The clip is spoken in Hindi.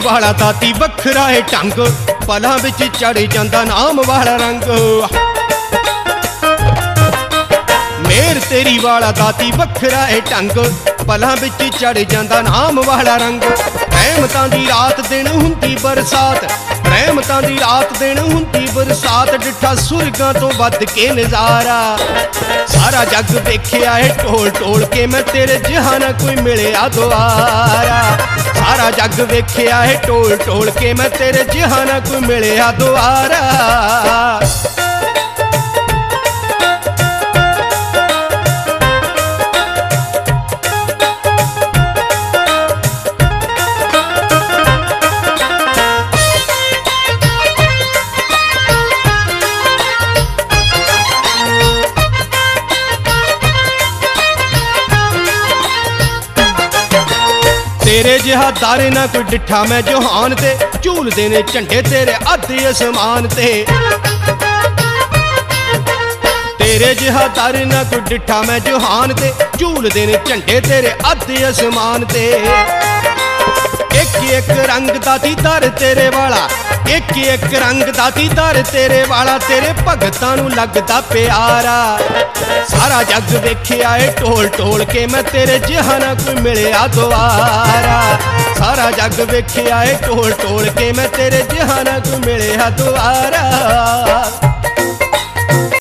वाला दाती वखरा है ढंग, पलां विच चढ़ जांदा नाम वाला रंग। मेर तेरी वाला दाती वखरा है ढंग, पलां विच चढ़ जांदा नाम वाला रंग। रहमतां दी रात दिन हुंदी बरसात, रहमतां दी रात दिन हुंदी बरसात। डिठा सुरगां तो वध के नज़ारा, सारा जग वेखिया है टोल टोल के, मैं तेरे जिहा ना कोई मिलिया दुआरा। सारा जग वेखिया है टोल टोल के, मैं तेरे जिहा ना कोई मिलिया दुआरा। तेरे जिहा दारे ना कोई डिठा मैं जहान ते, झूलदे ने झंडे तेरे अधे आसमान ते। तेरे जिहा दारे ना कोई डिठा मैं जहान ते, झूलदे ने झंडे तेरे अधे आसमान ते। एक एक रंग दा दीदार तेरे वाला, एक एक रंग दा दीदार तेरे वाला। तेरे भगतां नूं लगदा प्यारा, सारा जग वेखिया है टोल टोल के, मैं तेरे जिहा ना कोई मिलिया दुआरा। सारा जग वेखिया है टोल टोल के, मैं तेरे जिहा ना कोई मिलिया दुआरा।